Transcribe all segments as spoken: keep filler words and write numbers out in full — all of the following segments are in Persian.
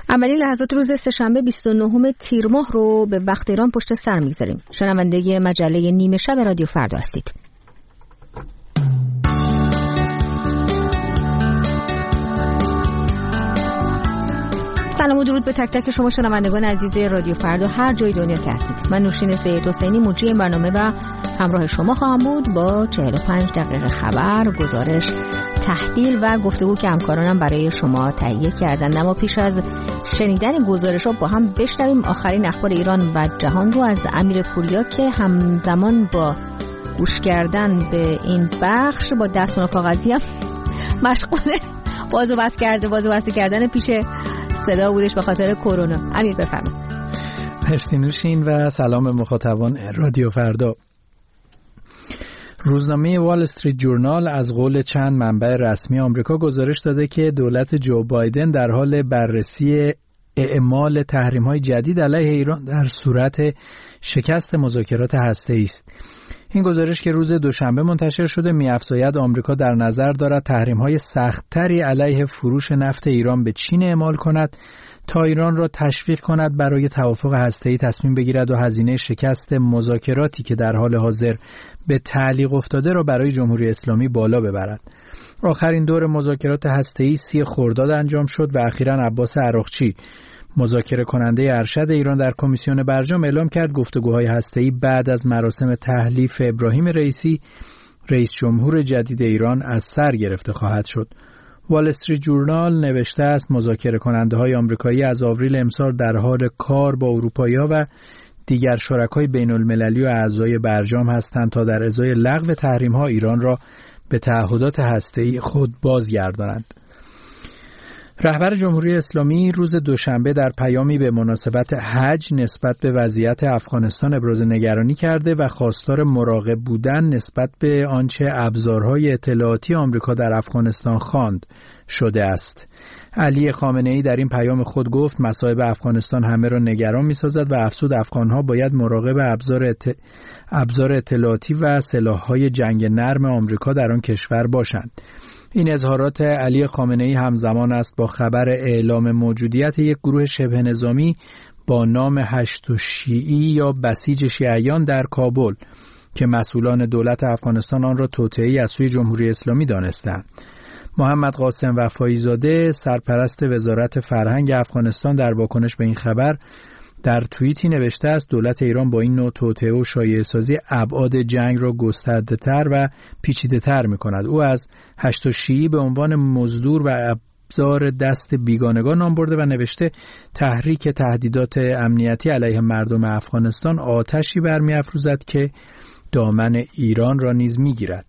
اولین لحظات روز سه‌شنبه بیست و نهم تیر ماه رو به وقت ایران پشت سر می‌گذاریم. شنونده مجله نیمه شب رادیو فردا هستید. سلام و درود به تک تک شما شنوندگان عزیز رادیو فردا هر جای دنیا که هستید. من نوشین سید حسینی مجری این برنامه و همراه شما خواهم بود با چهل و پنج دقیقه خبر، گزارش، تحلیل و گفتگو که همکارانم برای شما تهیه کردن. اما پیش از شنیدن گزارش‌ها با هم بشنویم آخرین اخبار ایران و جهان رو از امیر پوریا که همزمان با گوش کردن به این بخش با دستمال کاغذی هم مشغول باز و بس کرده باز و بس کردن پیش صدا بودش به خاطر کرونا. امیر بفرمایید. مرسی نوشین و سلام مخاطبان رادیو فردا. روزنامه وال استریت جورنال از قول چند منبع رسمی آمریکا گزارش داده که دولت جو بایدن در حال بررسی اعمال تحریم‌های جدید علیه ایران در صورت شکست مذاکرات هسته‌ای است. این گزارش که روز دوشنبه منتشر شده می‌افزاید آمریکا در نظر دارد تحریم‌های سخت‌تری علیه فروش نفت ایران به چین اعمال کند تا ایران را تشویق کند برای توافق هسته‌ای تصمیم بگیرد و هزینه شکست مذاکراتی که در حال حاضر به تعلیق افتاده را برای جمهوری اسلامی بالا ببرد. آخرین دور مذاکرات هسته‌ای سی خرداد انجام شد و اخیراً عباس عراقچی مذاکره کننده ارشد ایران در کمیسیون برجام اعلام کرد گفتگوهای هسته‌ای بعد از مراسم تحلیف ابراهیم رئیسی رئیس جمهور جدید ایران از سر گرفته خواهد شد. وال استریت جورنال نوشته است مذاکره کننده های آمریکایی از آوریل امسال در حال کار با اروپایی‌ها و دیگر شرکای بین المللی و اعضای برجام هستند تا در ازای لغو تحریم‌ها ایران را به تعهدات هسته‌ای خود بازگردانند. رهبر جمهوری اسلامی روز دوشنبه در پیامی به مناسبت حج نسبت به وضعیت افغانستان ابراز نگرانی کرده و خواستار مراقب بودن نسبت به آنچه ابزارهای اطلاعاتی آمریکا در افغانستان خواند شده است. علی خامنه‌ای در این پیام خود گفت مصائب افغانستان همه را نگران می‌سازد و افزود افغان‌ها باید مراقب ابزار اط... ابزار اطلاعاتی و سلاح‌های جنگ نرم آمریکا در آن کشور باشند. این اظهارات علی خامنه‌ای همزمان است با خبر اعلام موجودیت یک گروه شبه نظامی با نام هشت شیعی یا بسیج شیعیان در کابل که مسئولان دولت افغانستان آن را توطئه‌ای از سوی جمهوری اسلامی دانستند. محمد قاسم وفایی زاده سرپرست وزارت فرهنگ افغانستان در واکنش به این خبر در توییتی نوشته است دولت ایران با این نوع توطئه و شایعه‌سازی ابعاد جنگ را گسترده‌تر و پیچیده‌تر می‌کند. او از هشت شیعی به عنوان مزدور و ابزار دست بیگانگان نام برده و نوشته تحریک تهدیدات امنیتی علیه مردم افغانستان آتشی برمی‌افروزد که دامن ایران را نیز می‌گیرد.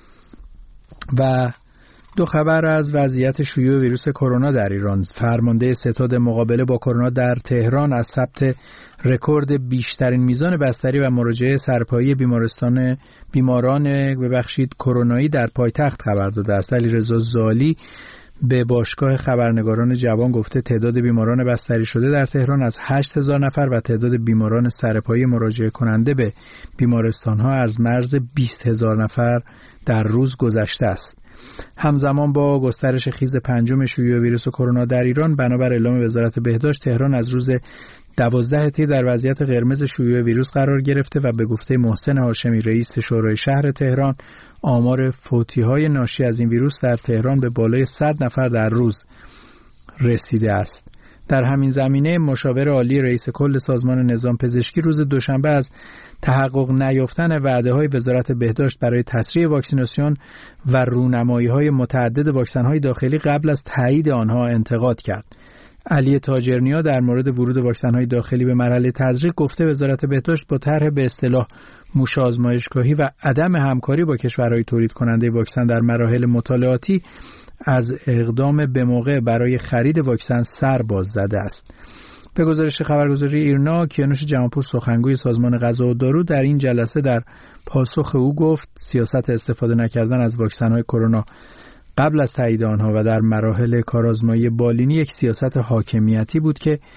و دو خبر از وضعیت شیوع ویروس کرونا در ایران. فرمانده ستاد مقابله با کرونا در تهران از ثبت رکورد بیشترین میزان بستری و مراجعه سرپایی بیمارستان بیماران ببخشید کرونایی در پایتخت خبر داده است. علیرضا زالی به باشگاه خبرنگاران جوان گفته تعداد بیماران بستری شده در تهران از هشت هزار نفر و تعداد بیماران سرپایی مراجعه کننده به بیمارستان‌ها از مرز بیست هزار نفر در روز گذشته است. همزمان با گسترش خیز پنجم شیوع ویروس کرونا در ایران بنابر اعلام وزارت بهداشت تهران از روز دوازده تیر در وضعیت قرمز شیوع ویروس قرار گرفته و به گفته محسن هاشمی رئیس شورای شهر تهران آمار فوتی‌های ناشی از این ویروس در تهران به بالای صد نفر در روز رسیده است. در همین زمینه مشاور عالی رئیس کل سازمان نظام پزشکی روز دوشنبه از تحقق نیافتن وعده‌های وزارت بهداشت برای تسریع واکسیناسیون و رونمایی‌های متعدد واکسن‌های داخلی قبل از تایید آنها انتقاد کرد. علی تاجرنیا در مورد ورود واکسن‌های داخلی به مرحله تزریق گفته وزارت بهداشت با طرح به اصطلاح موش آزمایشگاهی و عدم همکاری با کشورهای تولید کننده واکسن در مراحل مطالعاتی از اقدام به موقع برای خرید واکسن سر باز زده است. به گزارش خبرگزاری ایرنا کیانوش جهانپور سخنگوی سازمان غذا و دارو در این جلسه در پاسخ او گفت سیاست استفاده نکردن از واکسن‌های کرونا قبل از تایید آنها و در مراحل کارآزمایی بالینی یک سیاست حاکمیتی بود که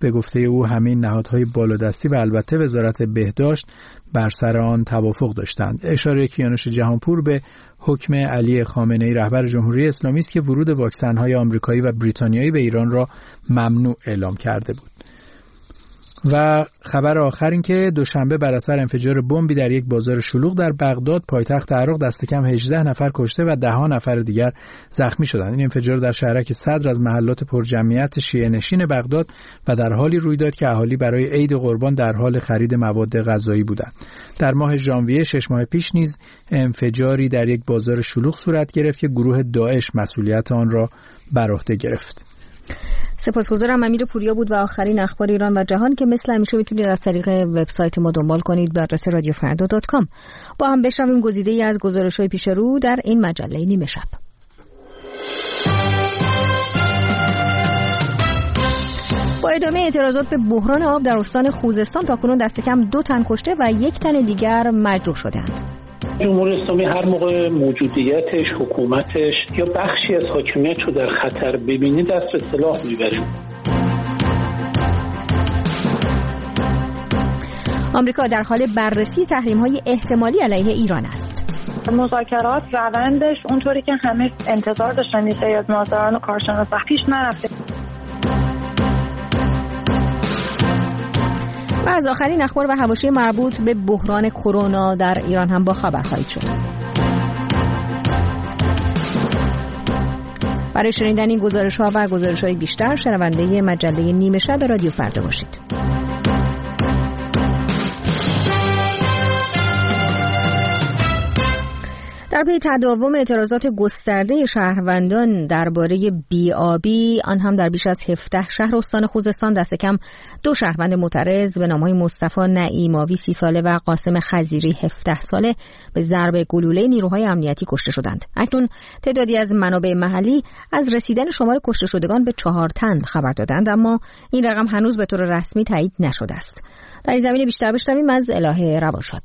به گفته او همین نهادهای بالادستی و البته وزارت بهداشت بر سر آن توافق داشتند. اشاره کیانوش جهانپور به حکم علی خامنه‌ای رهبر جمهوری اسلامی است که ورود واکسن‌های آمریکایی و بریتانیایی به ایران را ممنوع اعلام کرده بود. و خبر آخر این که دوشنبه بر اثر انفجار بمبی در یک بازار شلوغ در بغداد پایتخت عراق دست کم هجده نفر کشته و ده نفر دیگر زخمی شدند. این انفجار در شهرک صدر از محلات پرجمعیت شیعه نشین بغداد و در حالی روی داد که اهالی برای عید قربان در حال خرید مواد غذایی بودند. در ماه ژانویه شش ماه پیش نیز انفجاری در یک بازار شلوغ صورت گرفت که گروه داعش مسئولیت آن را بر عهده گرفت. سپاسگزارم. امیر پوریا بود و آخرین اخبار ایران و جهان که مثل همیشه میتونید از طریق وبسایت ما دنبال کنید به آدرس رادیو فردا دات کام. با هم بشنویم گزیده‌ای از گزارش‌های پیش رو در این مجله نیمه شب. با ادامه اعتراضات به بحران آب در استان خوزستان تاکنون دست کم دو تن کشته و یک تن دیگر مجروح شدند. جمهوری اسلامی هر موقع موجودیتش، حکومتش یا بخشی از حاکمیت رو در خطر ببینه دست به سلاح میبره. آمریکا در حال بررسی تحریم‌های احتمالی علیه ایران است. مذاکرات روندش اونطوری که همه انتظار داشتن سید ناظران و کارشناسان پیش نرفته. و از آخرین اخبار و حواشی مربوط به بحران کرونا در ایران هم با خبر خواهید شد. برای شنیدن این گزارش‌ها و گزارش‌های بیشتر شنونده مجله نیمه شب رادیو فردا باشید. در پی تداوم اعتراضات گسترده شهروندان درباره بی‌آبی، آن هم در بیش از هفده شهر استان خوزستان، دست کم دو شهروند معترض به نام‌های مصطفی نعیماوی سی ساله و قاسم خضیری هفده ساله به ضرب گلوله نیروهای امنیتی کشته شدند. اکنون تعدادی از منابع محلی از رسیدن شمار کشته شدگان به چهار تن خبر دادند، اما این رقم هنوز به طور رسمی تایید نشده است. در این زمینه بیشتر بشنویم از الهه روانشاد.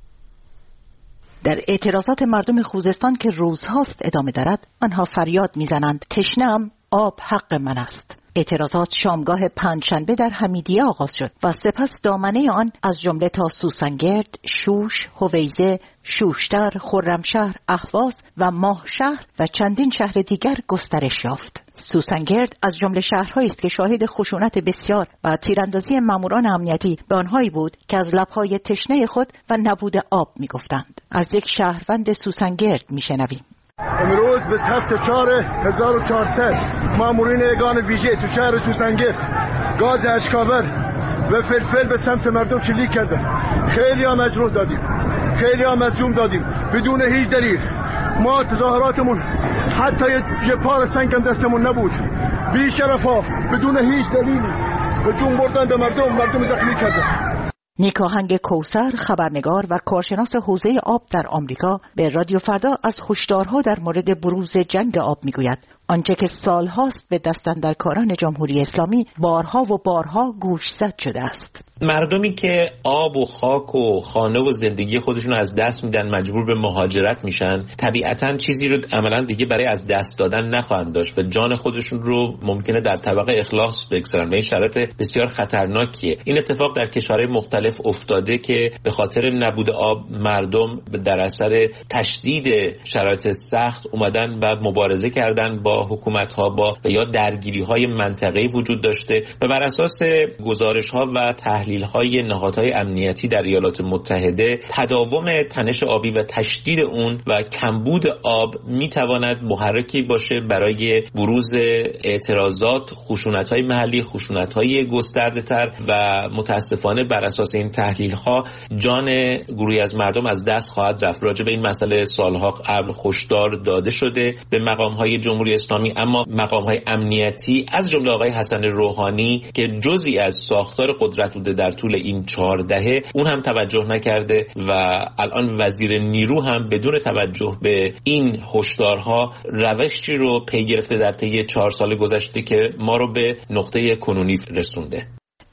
در اعتراضات مردم خوزستان که روزهاست ادامه دارد، آنها فریاد میزنند تشنه‌ام، آب حق من است. اعتراضات شامگاه پنجشنبه در حمیدیه آغاز شد و سپس دامنه آن از جمله تا سوسنگرد، شوش، هویزه، شوشتر، خرمشهر، اهواز و ماهشهر و چندین شهر دیگر گسترش یافت. سوسنگرد از جمله شهرهایی است که شاهد خشونت بسیار و تیراندازی ماموران امنیتی به آنهایی بود که از لبهای تشنه خود و نبود آب میگفتند. از یک شهروند سوسنگرد میشنویم. امروز به هفته چهار هزار و چهارصد مامورین یگان ویژه تو شهر سوسنگرد گاز اشکاور و فلفل به سمت مردم شلیک کردن. خیلی ها مجروح دادیم، خیلی ها مظلوم دادیم بدون هیچ دلیل. ما تظاهراتمون حتی یه پار سنگ هم دستمون نبود. بی شرفا بدون هیچ دلیلی هجوم بردن به مردم، مردم زخمی کردن. نیکاهنگ کوثر، خبرنگار و کارشناس حوزه آب در آمریکا، به رادیو فردا از هشدارها در مورد بروز جنگ آب میگوید. آنچه که سالهاست به دستاندرکاران جمهوری اسلامی بارها و بارها گوشزد شده است. مردمی که آب و خاک و خانه و زندگی خودشون از دست میدن، مجبور به مهاجرت میشن، طبیعتاً چیزی رو عملاً دیگه برای از دست دادن نخواهند داشت و جان خودشون رو ممکنه در طبقه اخلاص بگذارن و این شرایط بسیار خطرناکیه. این اتفاق در کشورهای مختلف افتاده که به خاطر نبود آب مردم در اثر تشدید شرایط سخت اومدن و مبارزه کردن با حکومت‌ها، با یا درگیری‌های منطقه‌ای وجود داشته و بر اساس گزارش‌ها و تحلیل‌های نهادهای امنیتی در ایالات متحده، تداوم تنش آبی و تشدید اون و کمبود آب می‌تواند محرکی باشه برای بروز اعتراضات، خشونت‌های محلی، خشونت‌های گسترده‌تر و متأسفانه بر اساس این تحلیل‌ها جان گروهی از مردم از دست خواهد رفت. راجع به این مسئله سال‌ها قبل هشدار داده شده به مقام‌های جمهوری اسلامی، اما مقام‌های امنیتی از جمله آقای حسن روحانی که جزئی از ساختار قدرت بوده در طول این چهار دهه، اون هم توجه نکرده و الان وزیر نیرو هم بدون توجه به این هشدارها روشی رو پی گرفته در طی چهار سال گذشته که ما رو به نقطه کنونی رسونده.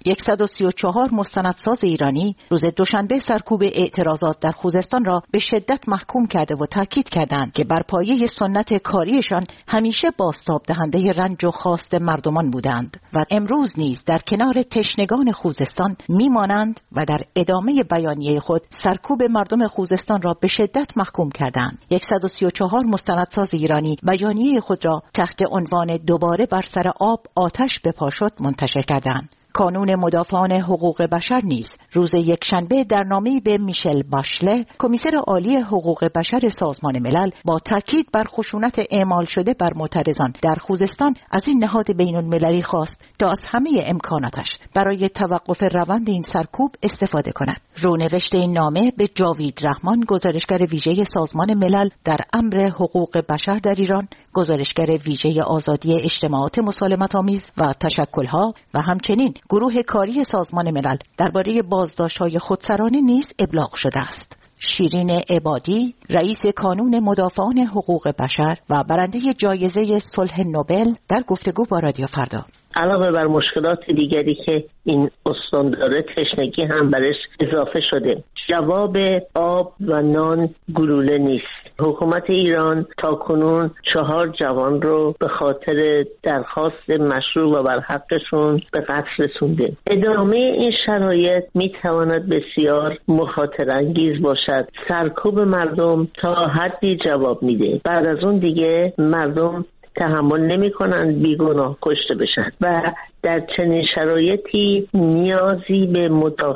صد و سی و چهار مستندساز ایرانی روز دوشنبه سرکوب اعتراضات در خوزستان را به شدت محکوم کرده و تاکید کردند که بر پایه سنت کاریشان همیشه بازتاب دهنده رنج و خواست مردمان بودند و امروز نیز در کنار تشنگان خوزستان میمانند و در ادامه بیانیه خود سرکوب مردم خوزستان را به شدت محکوم کردند. صد و سی و چهار مستندساز ایرانی بیانیه خود را تحت عنوان دوباره بر سر آب آتش بپا شد منتشر کردند. کانون مدافعان حقوق بشر نیز روز یکشنبه در نامه‌ای به میشل باشله، کمیسر عالی حقوق بشر سازمان ملل، با تاکید بر خشونت اعمال شده بر معترضان در خوزستان از این نهاد بین‌المللی خواست تا از همه امکاناتش برای توقف روند این سرکوب استفاده کند. رونوشت این نامه به جاوید رحمان، گزارشگر ویژه سازمان ملل در امر حقوق بشر در ایران، گزارشگر ویژه آزادی اجتماعات مسالمت‌آمیز و تشکل‌ها و همچنین گروه کاری سازمان ملل درباره بازداشت‌های خودسرانه نیز ابلاغ شده است. شیرین عبادی، رئیس کانون مدافعان حقوق بشر و برنده جایزه صلح نوبل، در گفتگو با رادیو فردا علاوه بر مشکلات دیگری که این استان داره، تشنگی هم برش اضافه شده. جواب آب و نان گلوله نیست. حکومت ایران تاکنون چهار جوان رو به خاطر درخواست مشروع و بر حقشون به قتل رسونده. ادامه این شرایط میتواند بسیار مخاطره انگیز باشد. سرکوب مردم تا حدی جواب میده، بعد از اون دیگه مردم تحمل نمی کنند بیگناه کشته بشن و در چنین شرایطی نیازی به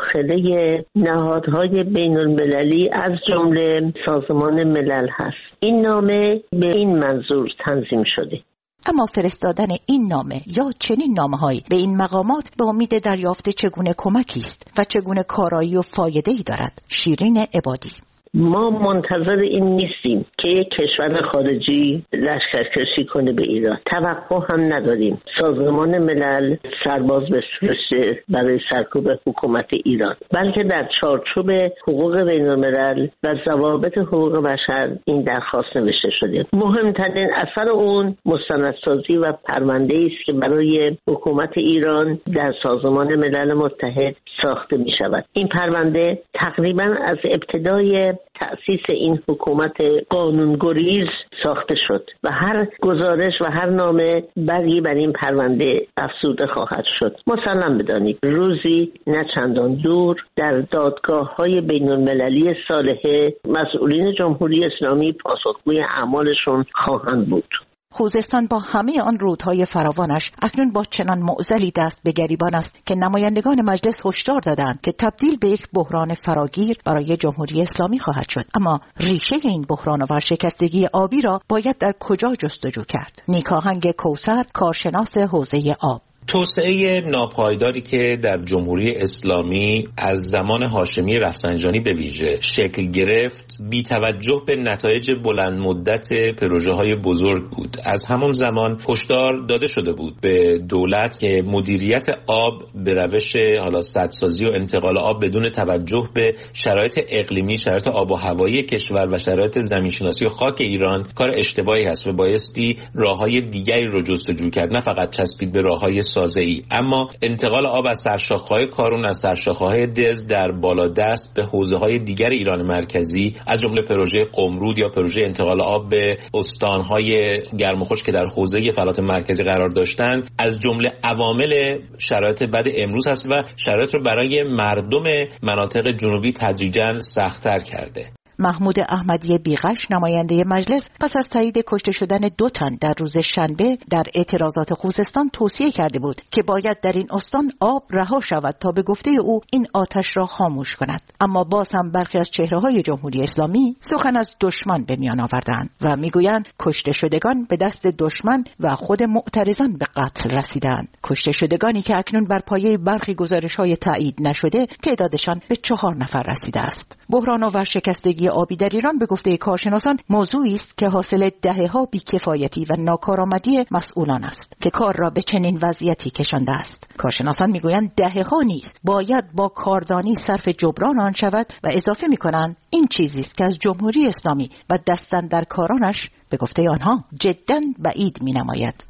مداخله نهادهای بین المللی از جمله سازمان ملل هست. این نامه به این منظور تنظیم شده. اما فرستادن این نامه یا چنین نامه‌هایی به این مقامات به امید دریافت چگونه کمکی است و چگونه کارایی و فایده‌ای دارد؟ شیرین عبادی: ما منتظر این نیستیم که یک کشور خارجی لشکرکشی کنه به ایران. توقع هم نداریم سازمان ملل سرباز بفرسته برای سرکوب حکومت ایران، بلکه در چارچوب حقوق بین‌الملل و ضوابط حقوق بشر این درخواست نوشته شده. مهمترین اثر اون مستندسازی و پرونده‌ای است که برای حکومت ایران در سازمان ملل متحد ساخته می شود. این پرونده تقریبا از ابتدای تأسیس این حکومت قانونگریز ساخته شد و هر گزارش و هر نامه برگی بر این پرونده افزوده خواهد شد. مسلم بدانید روزی نه چندان دور در دادگاه‌های بین‌المللی صالحه مسئولین جمهوری اسلامی پاسخگوی اعمالشون خواهند بود. خوزستان با همه آن رودهای فراوانش اکنون با چنان معضلی دست به گریبان است که نمایندگان مجلس هشدار دادند که تبدیل به یک بحران فراگیر برای جمهوری اسلامی خواهد شد. اما ریشه این بحران و ورشکستگی آبی را باید در کجا جستجو کرد؟ نیکاهنگ کوثر، کارشناس حوزه آب: توسعه ناپایداری که در جمهوری اسلامی از زمان هاشمی رفسنجانی به ویژه شکل گرفت، بی توجه به نتایج بلند مدت پروژه های بزرگ بود. از همان زمان هشدار داده شده بود به دولت که مدیریت آب به روش حالا سدسازی و انتقال آب بدون توجه به شرایط اقلیمی، شرایط آب و هوایی کشور و شرایط زمینشناسی و خاک ایران کار اشتباهی هست و بایستی راههای دیگری رو جستجو کرد، نه فقط چسبید به راههای سازه‌ای. اما انتقال آب از سرشاخه‌های کارون، از سرشاخه‌های دز در بالادست به حوزه‌های دیگر ایران مرکزی، از جمله پروژه قمرود یا پروژه انتقال آب به استان‌های گرم و خشک که در حوزه فلات مرکزی قرار داشتند، از جمله عوامل شرایط بد امروز هست و شرایط رو برای مردم مناطق جنوبی تدریجاً سخت‌تر کرده. محمود احمدی بیغش، نماینده مجلس، پس از تایید کشته شدن دو تن در روز شنبه در اعتراضات خوزستان توصیه کرده بود که باید در این استان آب رها شود تا به گفته او این آتش را خاموش کند. اما باز هم برخی از چهره‌های جمهوری اسلامی سخن از دشمن به میان آوردند و میگویند کشته شدگان به دست دشمن و خود معترضان به قتل رسیدند. کشته شدگانی که اکنون بر پایه برخی گزارش‌های تایید نشده تعدادشان به چهار نفر رسیده است. بحران و ورشکستگی آبی در ایران به گفته کارشناسان موضوعی است که حاصل دهه‌ها بی‌کفایتی و ناکارآمدی مسئولان است که کار را به چنین وضعیتی کشانده است. کارشناسان میگویند دهه‌ها نیست، باید با کاردانی صرف جبران آن شود و اضافه میکنند این چیزی است که از جمهوری اسلامی و دستاندرکارانش به گفته آنها جداً بعید مینماید.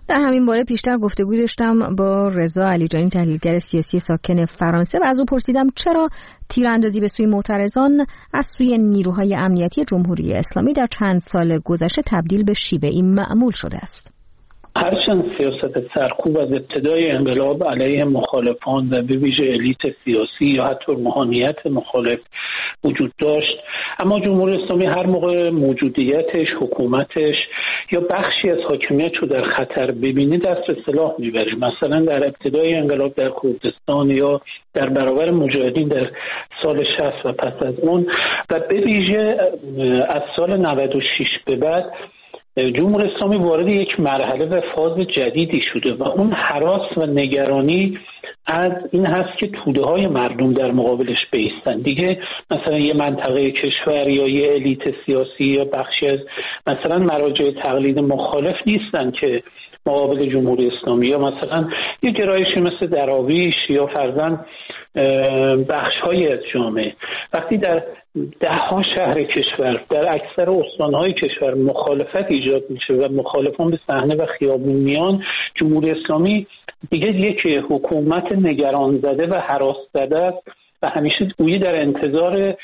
در همین باره پیشتر گفتگو داشتم با رضا علیجانی، تحلیلگر سیاسی ساکن فرانسه، و از او پرسیدم چرا تیراندازی به سوی معترضان از سوی نیروهای امنیتی جمهوری اسلامی در چند سال گذشته تبدیل به شیوه‌ای معمول شده است. هرچند سیاست سرکوب از ابتدای انقلاب علیه مخالفان و به ویژه الیت سیاسی یا حتی روحانیت مخالف وجود داشت، اما جمهوری اسلامی هر موقع موجودیتش، حکومتش یا بخشی از حاکمیت رو در خطر ببینه دست به سلاح میبره. مثلا در ابتدای انقلاب در کردستان یا در برابر مجاهدین در سال شصت و پس از اون، و به ویژه از سال نود و شش به بعد، جمهوری اسلامی وارد یک مرحله و فاز جدیدی شده و اون هراس و نگرانی از این هست که توده های مردم در مقابلش بایستن. دیگه مثلا یه منطقه کشور یا یه الیت سیاسی یا بخشی از مثلا مراجع تقلید مخالف نیستن که مقابل جمهوری اسلامی، یا مثلا یه گرایشی مثل دراویش یا فرضاً بخش‌های از جامعه. وقتی در ده ها شهر کشور، در اکثر استان‌های کشور مخالفت ایجاد میشه و مخالفان به صحنه و خیابون میان، جمهوری اسلامی دیگه یک حکومت نگران زده و هراس زده است و همیشه گویی در انتظار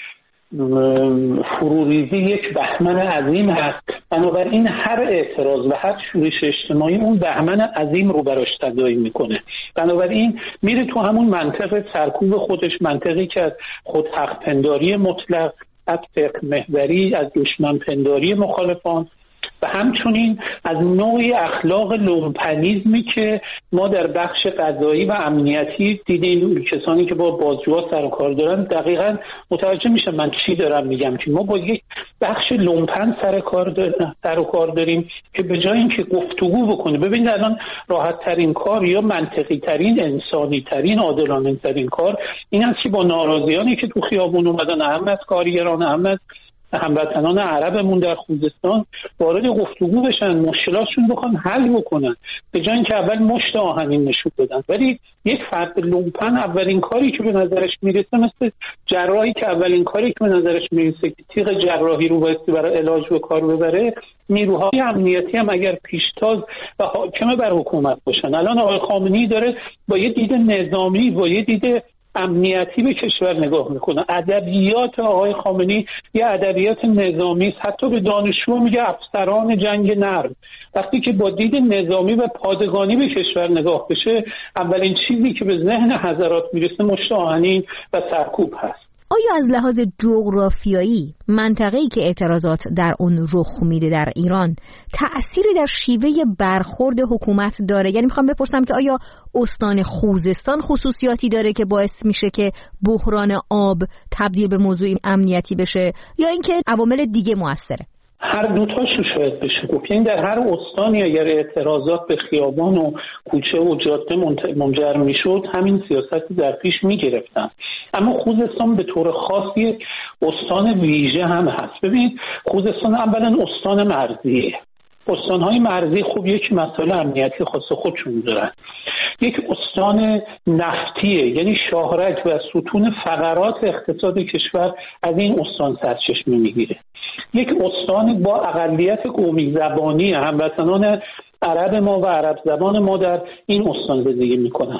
فروریزی یک بهمن عظیم هست. بنابراین هر اعتراض و هر شورش اجتماعی اون بهمن عظیم رو براش تداعی میکنه. بنابراین میره تو همون منطقه سرکوب خودش، منطقی که از خود حق پنداری مطلق، از فقه محوری، از دشمن پنداری مخالفان و همچنین از نوعی اخلاق لومپنیزمی که ما در بخش قضایی و امنیتی دیدیم. کسانی که با بازجوها سر و کار دارن دقیقاً متوجه میشن من چی دارم میگم، که ما با یک بخش لومپن سر کار داریم، سر و کار داریم که به جای اینکه گفتگو بکنه، ببینید الان راحت ترین کار یا منطقی ترین، انسانی ترین، عادلانه ترین کار این است که با ناراضیانی که تو خیابون اومدن، اهم از کارگران، اهم از هموطنان عربمون در خوزستان، وارد گفتگو بشن، مشکلاتشون بخوان حل بکنن، به جای اینکه اول مشت آهنین نشون بدن. ولی یک فرد لومپن اولین کاری که به نظرش میرسه، مثل جراحی که اولین کاری که به نظرش میرسه که تیغ جراحی رو بایستی برای علاج به کار ببره، نیروهای امنیتی هم اگر پیشتاز و حاکم بر حکومت باشن. الان آقای خامنه‌ای داره با یه دید نظامی، با یه دید امنیتی به کشور نگاه میکنه. ادبیات آقای خامنه‌ای یه ادبیات نظامی است. حتی به دانشجو میگه افسران جنگ نرم. وقتی که با دید نظامی و پادگانی به کشور نگاه بشه، اولین چیزی که به ذهن حضرات میرسه مشت آهنین و سرکوب هست. آیا از لحاظ جغرافیایی منطقه‌ای که اعتراضات در اون رخ میده در ایران تأثیری در شیوه برخورد حکومت داره؟ یعنی میخوام بپرسم که آیا استان خوزستان خصوصیاتی داره که باعث میشه که بحران آب تبدیل به موضوع امنیتی بشه، یا اینکه عوامل دیگه موثره؟ هر دوتاشو شاید بشه گفت. یعنی در هر استانی اگر اعتراضات به خیابان و کوچه و جاده منجر میشد، همین سیاست در پیش میگرفتن. اما خوزستان به طور خاص یک استان ویژه هم هست. ببینید خوزستان اولا استان مرزیه. استانهای مرزی خب یک مسئله امنیتی خاص خودشون دارن. یک استان نفتیه، یعنی شاهرگ و ستون فقرات اقتصاد کشور از این استان سرچشمه میگیره. یک استان با اقلیت قومی زبانی، هموطنان عرب ما و عرب زبان ما در این استان زندگی میکنن.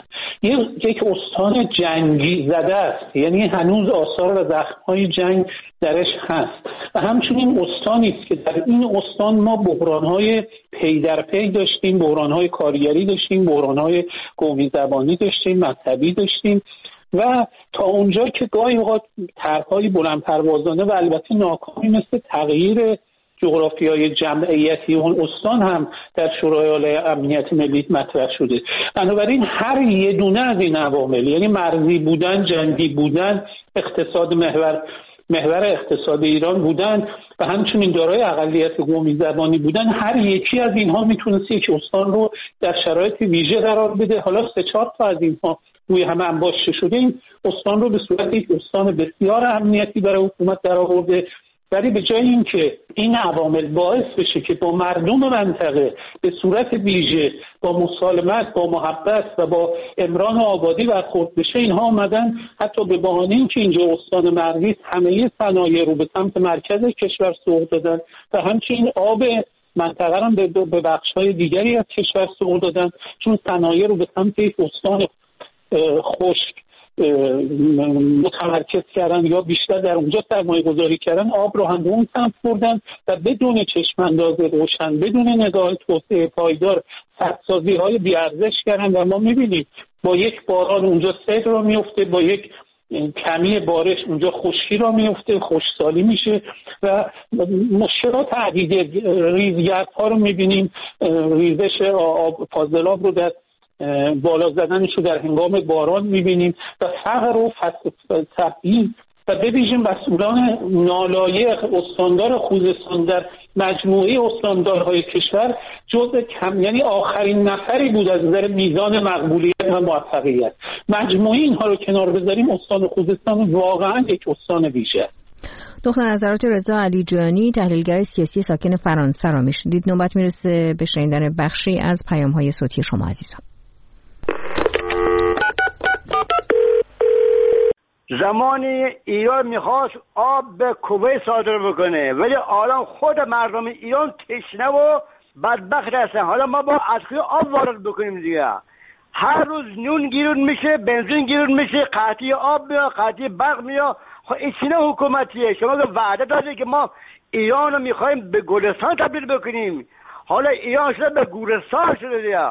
یک استان جنگی زده است، یعنی هنوز آثار و زخم‌های جنگ درش هست و همچنین استانی است که در این استان ما بحران‌های پی در پی داشتیم، بحران‌های کارگری داشتیم، بحران‌های قومی زبانی داشتیم، مذهبی داشتیم و تا اونجا که گاهی اوقات طرح‌های بلند پروازانه و البته ناکامی مثل تغییر جغرافیای جمعیتی اون استان هم در شورای عالی امنیت ملی مطرح شده. بنابراین هر یه دونه از این عوامل، یعنی مرزی بودن، جنگی بودن، اقتصاد محور محور اقتصاد ایران بودن و همچنین دارای اقلیت قومی زبانی بودن، هر یکی از اینها میتونست یک استان رو در شرایط ویژه قرار بده. حالا سه چهار تا از اینها روی هم انباشته شده این استان رو به صورت یک استان بسیار امنیتی برای حکومت درآورده. ولی به جای اینکه این عوامل باعث بشه که با مردم منطقه به صورت ویژه با مسالمت، با محبت و با امران و آبادی برخورد بشه، اینها آمدن حتی به بهانه اینکه اینجا استان مرزی همه صنایع رو به سمت مرکز کشور سوق دادن و همچنین آب منطقه رو به, به بخش‌های دیگری از کشور سوق دادن، چون صنایع رو به سمت یک استان خشک متمرکز کردن یا بیشتر در اونجا سرمایه گذاری کردن، آب رو هم به اون سمت بردن و بدون چشمانداز روشن، بدون نگاه توسعه پایدار، سدسازی های بیارزش کردن و ما میبینیم با یک باران اونجا سیل را میفته، با یک کمی بارش اونجا خشکی را میفته، خشکسالی میشه و مشکلات عدیده، ریزگردها رو میبینیم، ریزش آب فاضلاب رو در بالا زدنش رو در هنگام باران میبینیم و فقر و تبعیض و به ویژه مسئولان نالایق استاندار خوزستان در مجموعه استاندارهای کشور جزء کم، یعنی آخرین نفری بود از نظر میزان مقبولیت و موفقیت. مجموعه اینها رو کنار بذاریم، استان خوزستان واقعا یک استان ویژه است. دکتر نظرات رضا علیجانی، تحلیلگر سیاسی ساکن فرانسه را میشنیدید. نوبت میرسه به شنیدن بخشی از پیام‌های صوتی شما عزیزان. زمانی ایران میخواست آب به کویت صادر بکنه، ولی الان خود مردم ایران تشنه و بدبخت هستن. حالا ما با از کوی آب وارد بکنیم دیگه. هر روز نون گیرون میشه، بنزین گیرون میشه، قطعی آب میاد، قطعی برق میاد. خب این چه حکومتیه؟ شما وعده دادید که ما ایران رو میخوایم به گلستان تبدیل بکنیم، حالا ایران شده به گورستان شده دیگه.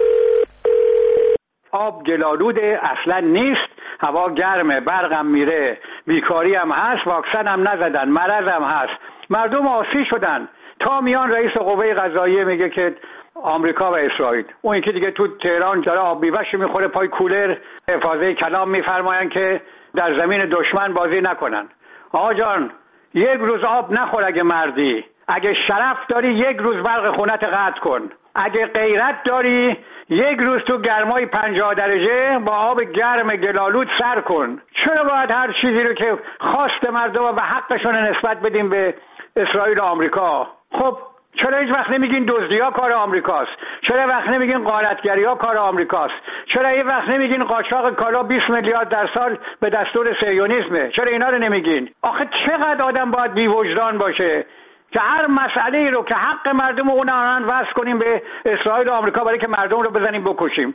آب گلالوده، اصلا نیست، هوا گرمه، برقم میره، بیکاری هم هست، واکسن هم نزدن، مرض هم هست، مردم آسی شدن. تا میان رئیس قوه قضاییه میگه که آمریکا و اسرائیل، اون یکی دیگه تو تهران جاره آب بیوش میخوره پای کولر، حفاظه کلام میفرماین که در زمین دشمن بازی نکنن. آقا جان، یک روز آب نخور اگه مردی، اگه شرف داری یک روز برق خونت قطع کن، اگه غیرت داری یک روز تو گرمای پنجاه درجه با آب گرم گلالود سر کن. چرا باید هر چیزی رو که خواست مردم و حقشون نسبت بدیم به اسرائیل و آمریکا؟ خب چرا هیچ وقت نمیگین دزدی‌ها کار آمریکاست؟ چرا وقت نمیگین غارتگری‌ها کار آمریکاست؟ چرا هیچ وقت نمیگین قاچاق کالا بیست میلیارد در سال به دستور صهیونیسمه؟ چرا اینا رو نمیگین؟ آخه چقدر آدم باید بی‌وجدان باشه که هر مسئله رو که حق مردم اون آنان وصل کنیم به اسرائیل و آمریکا برای که مردم رو بزنیم بکشیم.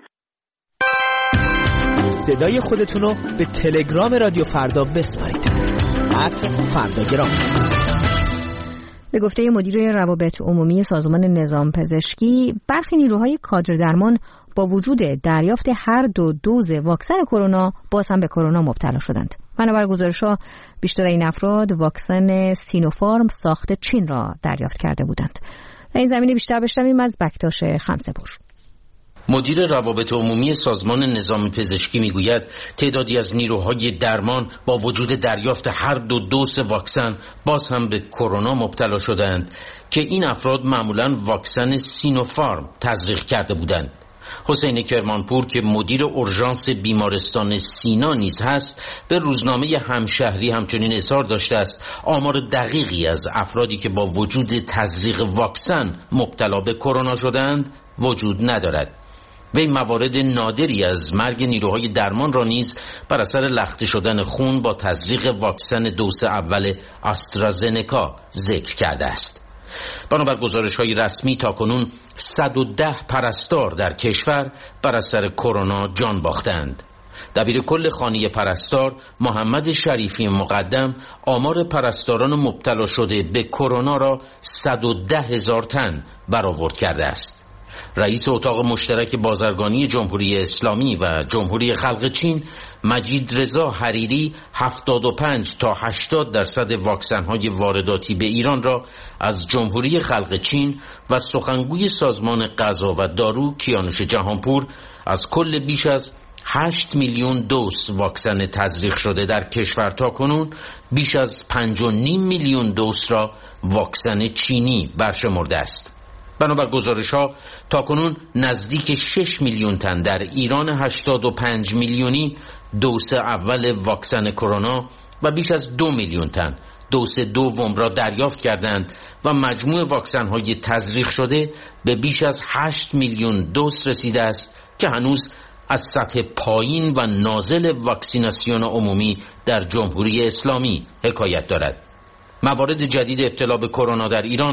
صدای خودتون رو به تلگرام رادیو فردا بسپارید. ات فرداگرام. به گفته مدیر روابط عمومی سازمان نظام پزشکی، برخی نیروهای کادر درمان با وجود دریافت هر دو دوز واکسن کرونا باز هم به کرونا مبتلا شدند. بنابر گزارش‌ها بیشتر این افراد واکسن سینوفارم ساخت چین را دریافت کرده بودند. در این زمینه بیشتر بشنویم از بکتاش خمسه‌پور. مدیر روابط عمومی سازمان نظام پزشکی میگوید تعدادی از نیروهای درمان با وجود دریافت هر دو دوز واکسن باز هم به کرونا مبتلا شدند که این افراد معمولاً واکسن سینوفارم تزریق کرده بودند. حسین کرمانپور که مدیر اورژانس بیمارستان سینا نیز هست به روزنامه همشهری همچنین اظهار داشته است آمار دقیقی از افرادی که با وجود تزریق واکسن مبتلا به کرونا شدند وجود ندارد. وی موارد نادری از مرگ نیروهای درمان را نیز بر اثر لخته شدن خون با تزریق واکسن دوز اول آسترازنکا ذکر کرده است. بنابر گزارش‌های رسمی تاکنون صد و ده پرستار در کشور بر اثر کرونا جان باختند. دبیر کل خانه پرستار محمد شریفی مقدم آمار پرستاران مبتلا شده به کرونا را صد و ده هزار تن برآورد کرده است. رئیس اتاق مشترک بازرگانی جمهوری اسلامی و جمهوری خلق چین مجید رضا حریری هفتاد و پنج تا هشتاد درصد واکسن‌های وارداتی به ایران را از جمهوری خلق چین و سخنگوی سازمان غذا و دارو کیانوش جهانپور از کل بیش از هشت میلیون دوز واکسن تزریق شده در کشور تاکنون بیش از پنج و نیم میلیون دوز را واکسن چینی برشمرده است. بنابر گزارش‌ها تاکنون نزدیک شش میلیون تن در ایران هشتاد و پنج میلیونی دوز اول واکسن کرونا و بیش از دو میلیون تن دوز دوم را دریافت کردند و مجموع واکسن‌های تزریق شده به بیش از هشت میلیون دوز رسیده است که هنوز از سطح پایین و نازل واکسیناسیون عمومی در جمهوری اسلامی حکایت دارد. موارد جدید ابتلا به کرونا در ایران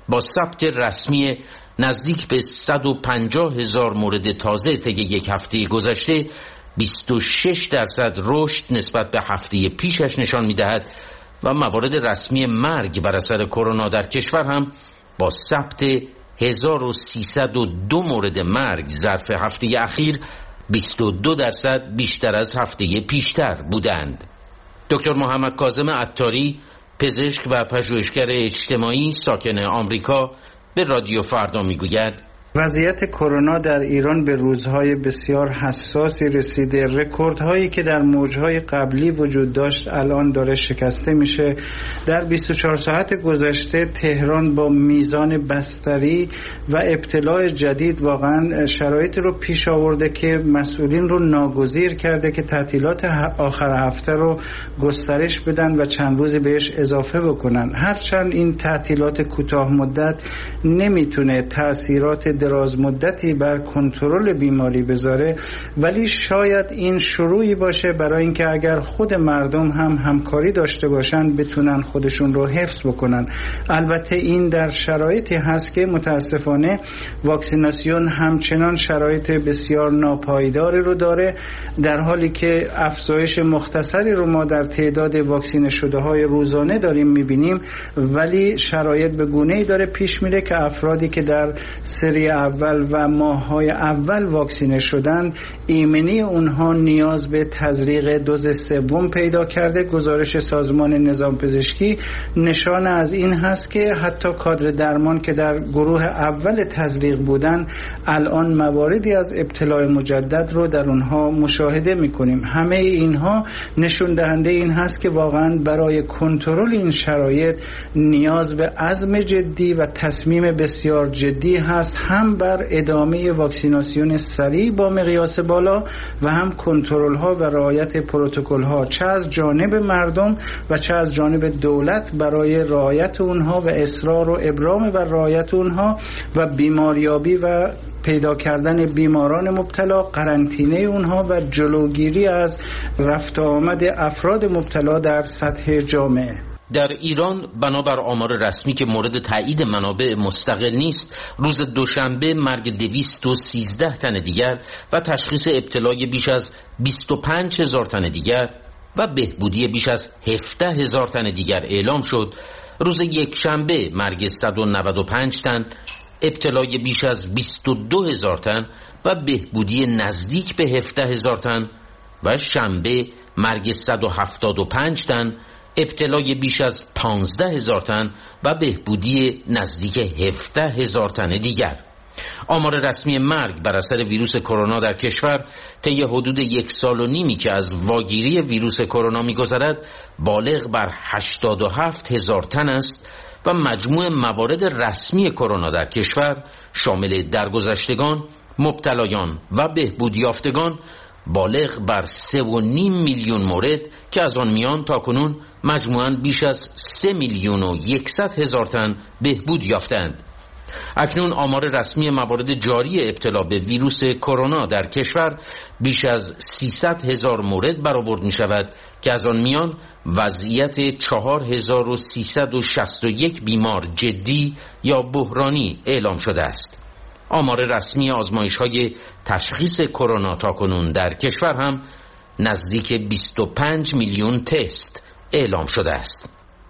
با ثبت رسمی نزدیک به صد و پنجاه هزار مورد تازه طی یک هفته گذشته بیست و شش درصد رشد نسبت به هفته پیشش نشان می‌دهد و موارد رسمی مرگ بر اثر کرونا در کشور هم با ثبت هزار و سیصد و دو مورد مرگ ظرف هفته اخیر بیست و دو درصد بیشتر از هفته پیشتر بودند. دکتر محمد کاظم عطاری، پزشک و پژوهشگر اجتماعی ساکن آمریکا، به رادیو فردا میگوید وضعیت کرونا در ایران به روزهای بسیار حساسی رسیده. رکوردهایی که در موجهای قبلی وجود داشت الان داره شکسته میشه. در بیست و چهار ساعت گذشته تهران با میزان بستری و ابتلاع جدید واقعا شرایط رو پیش آورده که مسئولین رو ناگزیر کرده که تعطیلات آخر هفته رو گسترش بدن و چند روزی بهش اضافه بکنن. هرچند این تعطیلات کوتاه مدت نمیتونه تأثیرات دراز مدتی بر کنترل بیماری بذاره، ولی شاید این شروعی باشه برای اینکه اگر خود مردم هم همکاری داشته باشن بتونن خودشون رو حفظ بکنن. البته این در شرایطی هست که متاسفانه واکسیناسیون همچنان شرایط بسیار ناپایداری رو داره، در حالی که افزایش مختصری رو ما در تعداد واکسینه شده های روزانه داریم میبینیم، ولی شرایط به گونه‌ای داره پیش میره که افرادی که در سری اول و ماه‌های اول واکسینه شدن ایمنی اونها نیاز به تزریق دوز سوم پیدا کرده. گزارش سازمان نظام پزشکی نشان از این هست که حتی کادر درمان که در گروه اول تزریق بودن الان مواردی از ابتلاع مجدد رو در اونها مشاهده می‌کنیم. همه اینها نشون دهنده این هست که واقعا برای کنترل این شرایط نیاز به عزم جدی و تصمیم بسیار جدی هست، هم بر ادامه واکسیناسیون سریع با مقیاس بالا و هم کنترل ها و رعایت پروتکل ها، چه از جانب مردم و چه از جانب دولت برای رعایت اونها و اصرار و ابرام بر رعایت اونها و بیماریابی و پیدا کردن بیماران مبتلا، قرنطینه اونها و جلوگیری از رفت آمد افراد مبتلا در سطح جامعه. در ایران بنابر آمار رسمی که مورد تایید منابع مستقل نیست، روز دوشنبه مرگ دویست و سیزده تن دیگر و تشخیص ابتلای بیش از بیست و پنج هزار تن دیگر و بهبودی بیش از هفده هزار تن دیگر اعلام شد. روز یکشنبه مرگ صد و نود و پنج تن، ابتلای بیش از بیست و دو هزار تن و بهبودی نزدیک به هفده هزار تن و شنبه مرگ صد و هفتاد و پنج تن، ابتلای بیش از پانزده هزار تن و بهبودی نزدیک هفده هزار تن دیگر. آمار رسمی مرگ بر اثر ویروس کرونا در کشور طی حدود یک سال و نیمی که از واگیری ویروس کرونا می‌گذرد بالغ بر هشتاد و هفت هزار تن است و مجموع موارد رسمی کرونا در کشور شامل درگذشتگان، مبتلایان و بهبود یافتگان بالغ بر سه و نیم میلیون مورد که از آن میان تاکنون مجموعاً بیش از سه میلیون و یکصد هزار تن بهبود یافتند. اکنون آمار رسمی موارد جاری ابتلا به ویروس کرونا در کشور بیش از سیصد هزار مورد برآورد می شود که از آن میان وضعیت چهار هزار و سیصد و شصت و یک بیمار جدی یا بحرانی اعلام شده است. آمار رسمی آزمایش‌های تشخیص کرونا تاکنون در کشور هم نزدیک بیست و پنج میلیون تست اعلام شده است.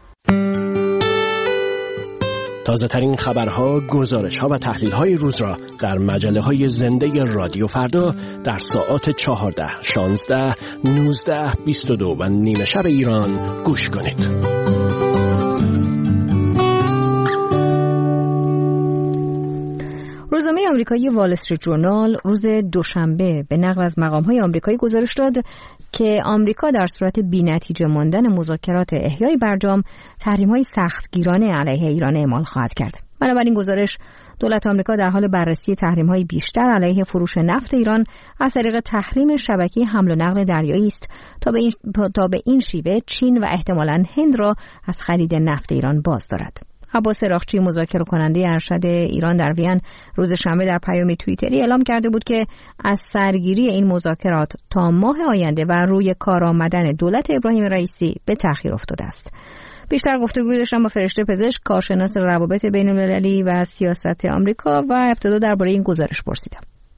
تازه ترین خبرها، گزارش‌ها و تحلیل‌های روز را در مجله‌های زنده رادیو فردا در ساعات چهارده، شانزده، نوزده، بیست و دو و نیمه شب ایران گوش کنید. روزنامه آمریکایی وال استریت جورنال روز دوشنبه به نقل از مقام‌های آمریکایی گزارش داد که آمریکا در صورت بی‌نتیجه ماندن مذاکرات احیای برجام تحریم‌های سختگیرانه علیه ایران اعمال خواهد کرد. بنابراین گزارش دولت آمریکا در حال بررسی تحریم‌های بیشتر علیه فروش نفت ایران از طریق تحریم شبکه حمل و نقل دریایی است تا به این تا به این شیوه چین و احتمالاً هند را از خرید نفت ایران باز دارد. عباس راقچی، مذاکره کننده ارشد ایران در وین، روز شنبه در پیام توییتری اعلام کرده بود که از سرگیری این مذاکرات تا ماه آینده و روی کار آمدن دولت ابراهیم رئیسی به تأخیر افتاده است. بیشتر گفتگو داشتم با فرشته پزشک، کارشناس روابط بین‌المللی و سیاست آمریکا و ابتدا درباره این گزارش پرسیدم.